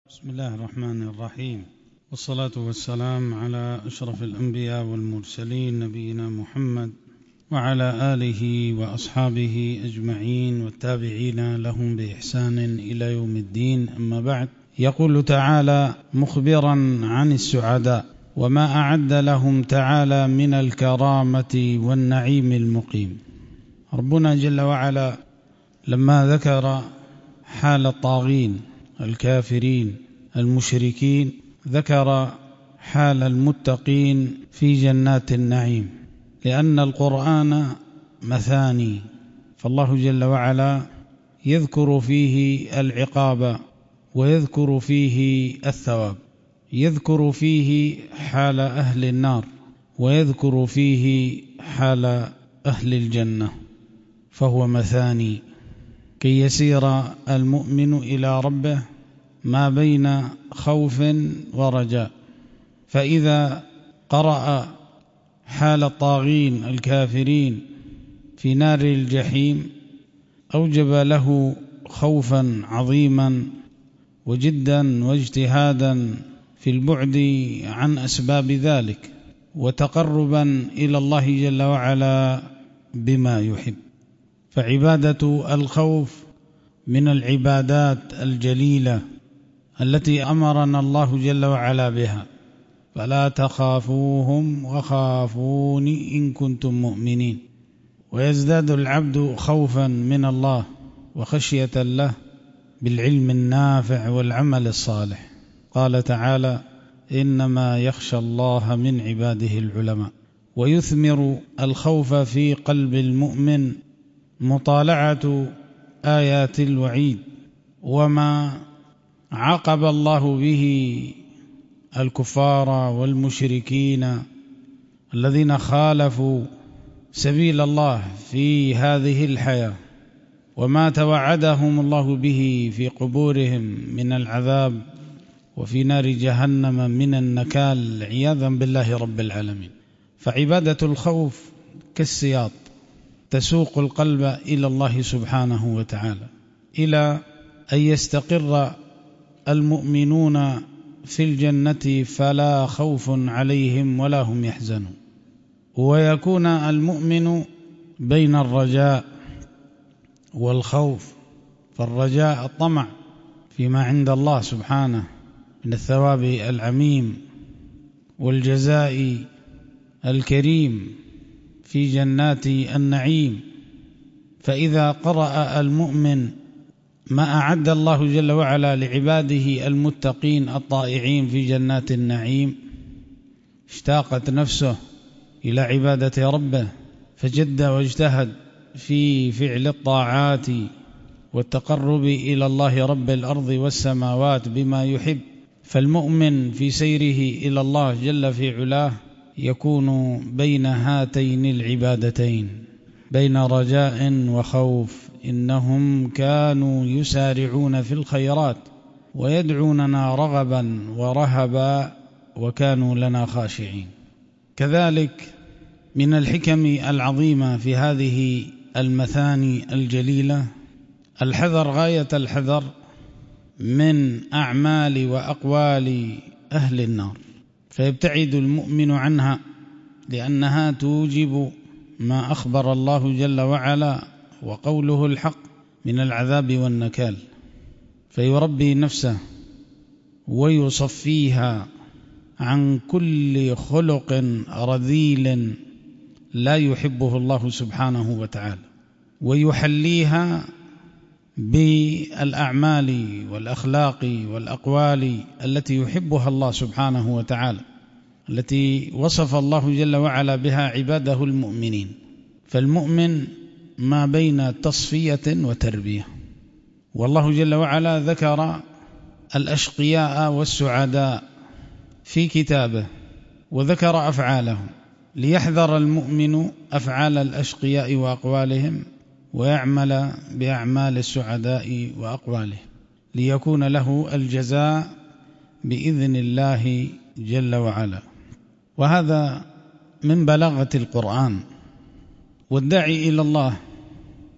بسم الله الرحمن الرحيم، والصلاة والسلام على أشرف الأنبياء والمرسلين نبينا محمد وعلى آله وأصحابه أجمعين والتابعين لهم بإحسان إلى يوم الدين. أما بعد، يقول تعالى مخبرا عن السعداء وما أعد لهم تعالى من الكرامة والنعيم المقيم. ربنا جل وعلا لما ذكر حال الطاغين الكافرين المشركين ذكر حال المتقين في جنات النعيم، لأن القرآن مثاني، فالله جل وعلا يذكر فيه العقاب ويذكر فيه الثواب، يذكر فيه حال أهل النار ويذكر فيه حال أهل الجنة، فهو مثاني كي يسير المؤمن إلى ربه ما بين خوف ورجاء. فإذا قرأ حال الطاغين الكافرين في نار الجحيم أوجب له خوفا عظيما وجدا واجتهادا في البعد عن أسباب ذلك وتقربا إلى الله جل وعلا بما يحب. فعبادة الخوف من العبادات الجليلة التي أمرنا الله جل وعلا بها، فلا تخافوهم وخافوني إن كنتم مؤمنين. ويزداد العبد خوفا من الله وخشية له بالعلم النافع والعمل الصالح. قال تعالى: إنما يخشى الله من عباده العلماء. ويثمر الخوف في قلب المؤمن مطالعة آيات الوعيد وما عاقب الله به الكفار والمشركين الذين خالفوا سبيل الله في هذه الحياة، وما توعدهم الله به في قبورهم من العذاب وفي نار جهنم من النكال، عياذا بالله رب العالمين. فعبادة الخوف كالسياط تسوق القلب إلى الله سبحانه وتعالى، إلى أن يستقر المؤمنون في الجنة فلا خوف عليهم ولا هم يحزنون، ويكون المؤمن بين الرجاء والخوف. فالرجاء الطمع فيما عند الله سبحانه من الثواب العميم والجزاء الكريم في جنات النعيم. فإذا قرأ المؤمن ما أعد الله جل وعلا لعباده المتقين الطائعين في جنات النعيم اشتاقت نفسه إلى عبادة ربه، فجد واجتهد في فعل الطاعات والتقرب إلى الله رب الأرض والسماوات بما يحب. فالمؤمن في سيره إلى الله جل في علاه يكون بين هاتين العبادتين، بين رجاء وخوف. إنهم كانوا يسارعون في الخيرات ويدعوننا رغبا ورهبا وكانوا لنا خاشعين. كذلك من الحكم العظيمة في هذه المثاني الجليلة الحذر غاية الحذر من أعمال وأقوال أهل النار، فيبتعد المؤمن عنها، لأنها توجب ما أخبر الله جل وعلا وقوله الحق من العذاب والنكال، فيربي نفسه ويصفيها عن كل خلق رذيل لا يحبه الله سبحانه وتعالى، ويحليها بالأعمال والأخلاق والأقوال التي يحبها الله سبحانه وتعالى، التي وصف الله جل وعلا بها عباده المؤمنين. فالمؤمن ما بين تصفية وتربية، والله جل وعلا ذكر الأشقياء والسعداء في كتابه وذكر أفعالهم، ليحذر المؤمن أفعال الأشقياء وأقوالهم ويعمل بأعمال السعداء وأقوالهم، ليكون له الجزاء بإذن الله جل وعلا. وهذا من بلاغة القرآن. والداعي إلى الله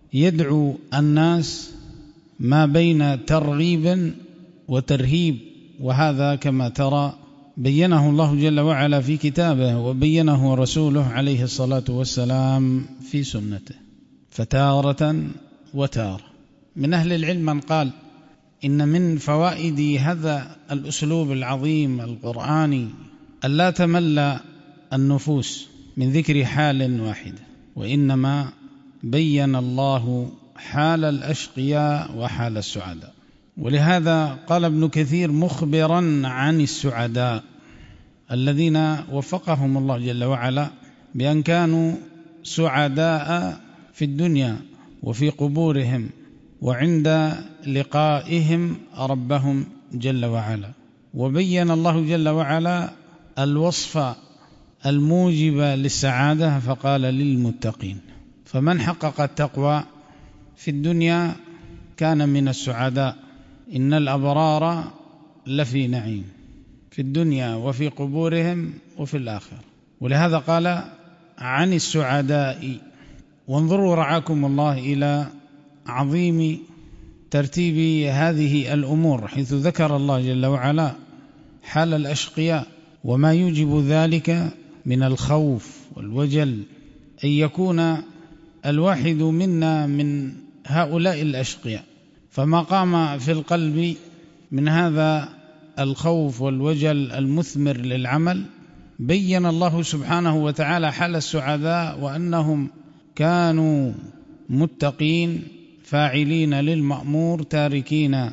يدعو الناس ما بين ترغيب وترهيب وهذا كما ترى بينه الله جل وعلا في كتابه، وبينه رسوله عليه الصلاة والسلام في سنته، فتارة وتارة. من أهل العلم من قال إن من فوائد هذا الأسلوب العظيم القرآني ألا تمل النفوس من ذكر حال واحدة، وإنما بين الله حال الأشقياء وحال السعداء. ولهذا قال ابن كثير مخبرا عن السعداء الذين وفقهم الله جل وعلا بأن كانوا سعداء في الدنيا وفي قبورهم وعند لقائهم ربهم جل وعلا. وبين الله جل وعلا الوصف الموجب للسعادة فقال للمتقين. فمن حقق التقوى في الدنيا كان من السعداء. إن الأبرار لفي نعيم في الدنيا وفي قبورهم وفي الآخرة. ولهذا قال عن السعداء. وانظروا رعاكم الله إلى عظيم ترتيب هذه الأمور، حيث ذكر الله جل وعلا حال الأشقياء وما يوجب ذلك من الخوف والوجل، أن يكون الواحد منا من هؤلاء الأشقياء. فما قام في القلب من هذا الخوف والوجل المثمر للعمل، بين الله سبحانه وتعالى حال السعداء وأنهم كانوا متقين فاعلين للمأمور تاركين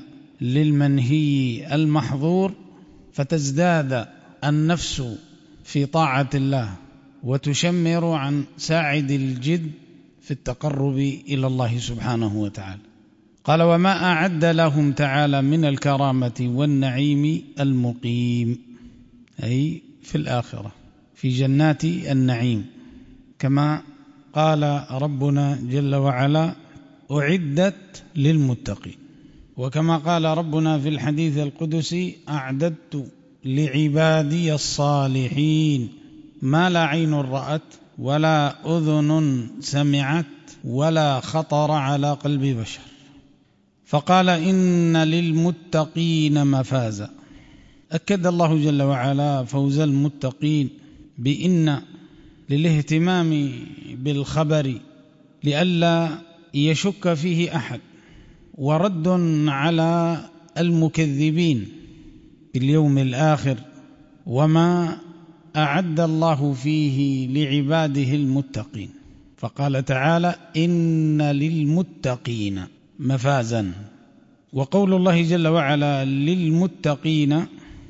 للمنهي المحظور، فتزداد النفس في طاعة الله وتشمر عن ساعد الجد في التقرب إلى الله سبحانه وتعالى. قال وما أعد لهم تعالى من الكرامة والنعيم المقيم، أي في الآخرة في جنات النعيم، كما قال ربنا جل وعلا أعدت للمتقين. وكما قال ربنا في الحديث القدسي أعددت لعبادي الصالحين ما لا عين رأت ولا أذن سمعت ولا خطر على قلب بشر. فقال إن للمتقين مفازا. أكد الله جل وعلا فوز المتقين بإن للاهتمام بالخبر لئلا يشك فيه أحد، ورد على المكذبين باليوم الآخر وما أعد الله فيه لعباده المتقين. فقال تعالى إن للمتقين مفازا. وقول الله جل وعلا للمتقين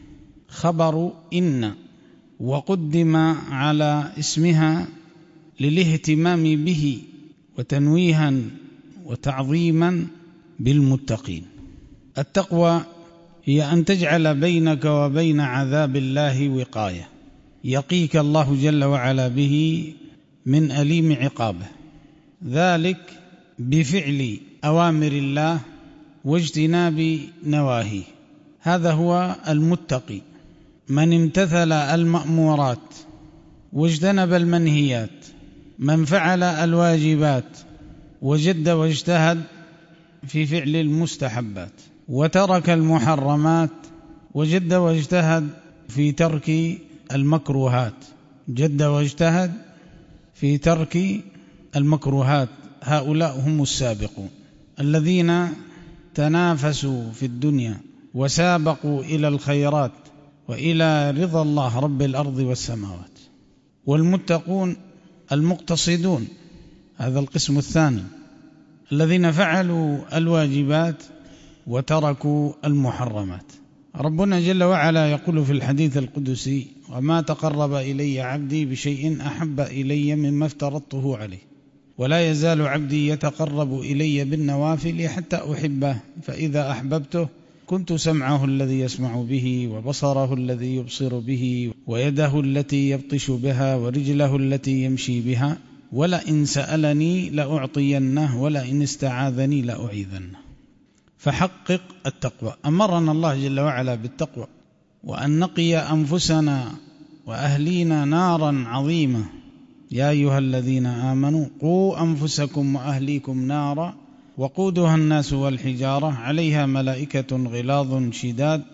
خبر إن، وقدم على اسمها للاهتمام به وتنويها وتعظيما بالمتقين. التقوى هي أن تجعل بينك وبين عذاب الله وقاية يقيك الله جل وعلا به من أليم عقابه، ذلك بفعل أوامر الله واجتناب نواهيه. هذا هو المتقي، من امتثل المأمورات واجتنب المنهيات، من فعل الواجبات وجد واجتهد في فعل المستحبات، وترك المحرمات وجد واجتهد في ترك المكروهات، جد واجتهد في ترك المكروهات. هؤلاء هم السابقون الذين تنافسوا في الدنيا وسابقوا إلى الخيرات وإلى رضا الله رب الأرض والسماوات. والمتقون المقتصدون، هذا القسم الثاني، الذين فعلوا الواجبات وتركوا المحرمات. ربنا جل وعلا يقول في الحديث القدسي وما تقرب إلي عبدي بشيء أحب إلي مما افترضته عليه، ولا يزال عبدي يتقرب إلي بالنوافل حتى أحبه، فإذا أحببته كنت سمعه الذي يسمع به وبصره الذي يبصر به ويده التي يبطش بها ورجله التي يمشي بها، ولئن سألني لأعطينه ولئن استعاذني لأعيذنه. فحقق التقوى. أمرنا الله جل وعلا بالتقوى، وأن نقي أنفسنا وأهلينا نارا عظيمة. يا أيها الذين آمنوا قوا أنفسكم وأهليكم نارا وقودها الناس والحجارة عليها ملائكة غلاظ شداد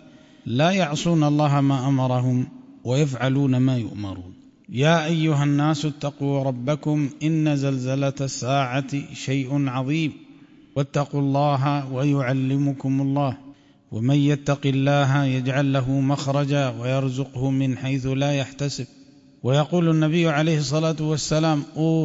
لا يعصون الله ما أمرهم ويفعلون ما يؤمرون. يا أيها الناس اتقوا ربكم إن زلزلة الساعة شيء عظيم واتقوا الله ويعلمكم الله ومن يتق الله يجعل له مخرجا ويرزقه من حيث لا يحتسب. ويقول النبي عليه الصلاة والسلام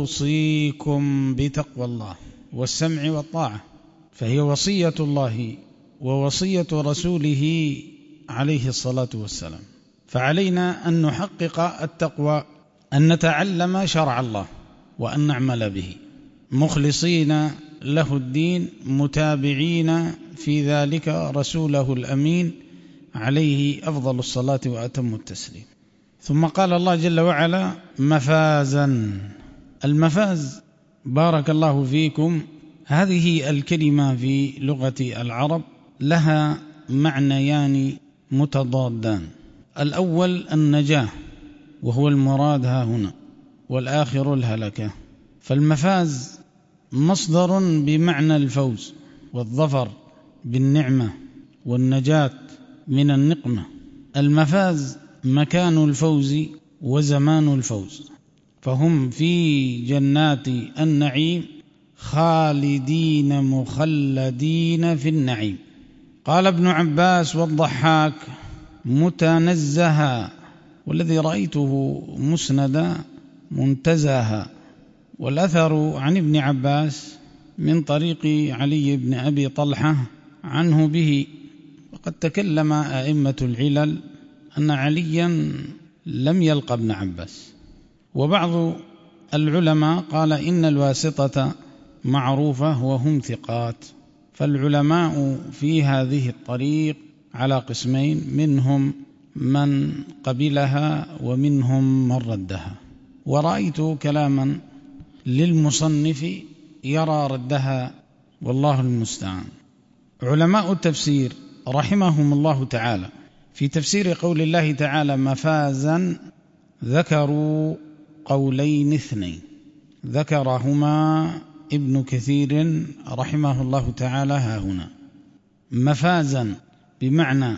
أوصيكم بتقوى الله والسمع والطاعة، فهي وصية الله ووصية رسوله عليه الصلاة والسلام. فعلينا أن نحقق التقوى، أن نتعلم شرع الله وأن نعمل به مخلصين له الدين متابعين في ذلك رسوله الأمين عليه أفضل الصلاة وأتم التسليم. ثم قال الله جل وعلا مفازا. المفاز بارك الله فيكم هذه الكلمة في لغة العرب لها معنيان متضادان. الأول النجاة وهو المراد ها هنا، والآخر الهلكة. فالمفاز مصدر بمعنى الفوز والظفر بالنعمة والنجاة من النقمة. المفاز مكان الفوز وزمان الفوز، فهم في جنات النعيم خالدين مخلدين في النعيم. قال ابن عباس والضحاك متنزها، والذي رأيته مسندا منتزها. والأثر عن ابن عباس من طريق علي بن أبي طلحة عنه به. وقد تكلم أئمة العلل أن عليا لم يلق ابن عباس، وبعض العلماء قال إن الواسطة معروفة وهم ثقات. فالعلماء في هذه الطريق على قسمين، منهم من قبلها ومنهم من ردها. ورأيت كلاما للمصنف يرى ردها والله المستعان. علماء التفسير رحمهم الله تعالى في تفسير قول الله تعالى مفازا ذكروا قولين اثنين ذكرهما ابن كثير رحمه الله تعالى ها هنا. مفازا بمعنى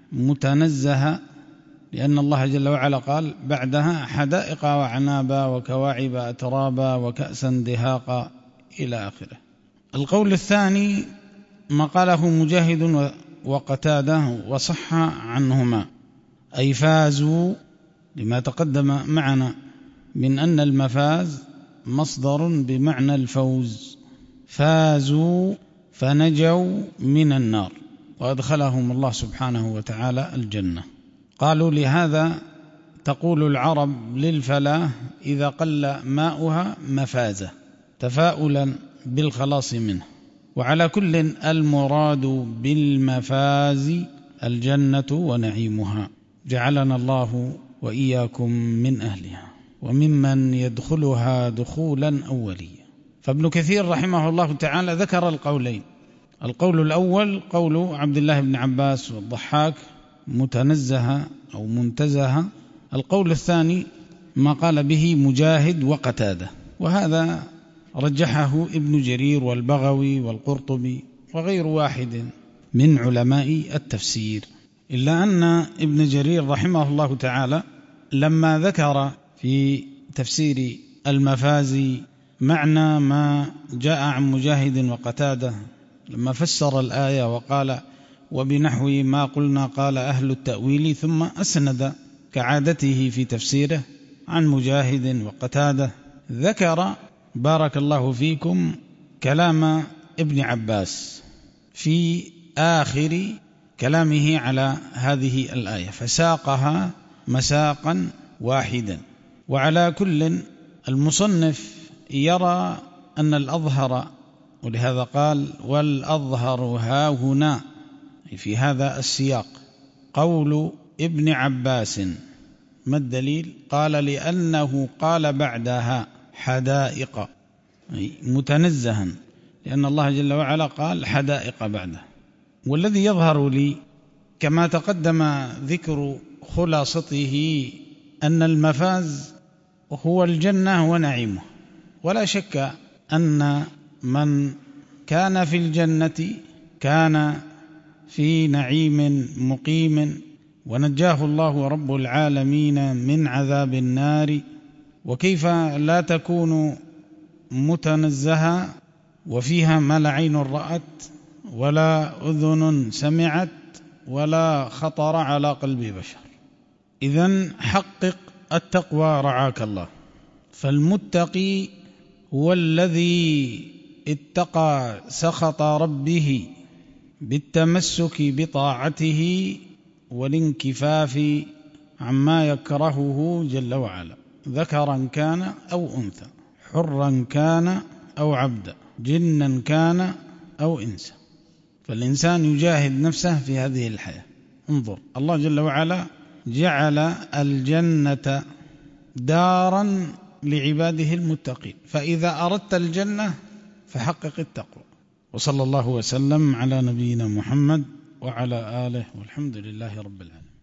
متنزه، لأن الله جل وعلا قال بعدها حدائق وعنابا وكواعب أترابا وكأسا دهاقا إلى آخره. القول الثاني ما قاله مجاهد وقتاده وصح عنهما، أي فازوا لما تقدم معنا من أن المفاز مصدر بمعنى الفوز، فازوا فنجوا من النار وأدخلهم الله سبحانه وتعالى الجنة. قالوا لهذا تقول العرب للفلاح إذا قل ماؤها مفازة، تفاؤلا بالخلاص منه. وعلى كل المراد بالمفاز الجنة ونعيمها، جعلنا الله وإياكم من أهلها وممن يدخلها دخولا أوليا. فابن كثير رحمه الله تعالى ذكر القولين. القول الأول قول عبد الله بن عباس والضحاك متنزه أو منتزه. القول الثاني ما قال به مجاهد وقتاده، وهذا رجحه ابن جرير والبغوي والقرطبي وغير واحد من علماء التفسير. إلا أن ابن جرير رحمه الله تعالى لما ذكر في تفسير المفاز معنى ما جاء عن مجاهد وقتاده، لما فسر الآية وقال وبنحو ما قلنا قال أهل التأويل، ثم أسند كعادته في تفسيره عن مجاهد وقتاده، ذكر بارك الله فيكم كلام ابن عباس في آخر كلامه على هذه الآية، فساقها مساقا واحدا. وعلى كل المصنف يرى أن الأظهر، ولهذا قال والأظهر ها هنا في هذا السياق قول ابن عباس. ما الدليل؟ قال لأنه قال بعدها حدائق، متنزها، لأن الله جل وعلا قال حدائق بعده. والذي يظهر لي كما تقدم ذكر خلاصته أن المفاز هو الجنة ونعيمه. ولا شك أن من كان في الجنة كان في نعيم مقيم ونجاه الله رب العالمين من عذاب النار. وكيف لا تكون متنزها وفيها ما لا عين رأت ولا أذن سمعت ولا خطر على قلب بشر؟ إذن حقق التقوى رعاك الله. فالمتقي هو الذي اتقى سخط ربه بالتمسك بطاعته والانكفاف عما يكرهه جل وعلا، ذكرا كان أو أنثى، حرا كان أو عبدا، جنا كان أو إنسا. فالإنسان يجاهد نفسه في هذه الحياة. انظر، الله جل وعلا جعل الجنة دارا لعباده المتقين، فإذا أردت الجنة فحقق التقوى. وصلى الله وسلم على نبينا محمد وعلى آله، والحمد لله رب العالمين.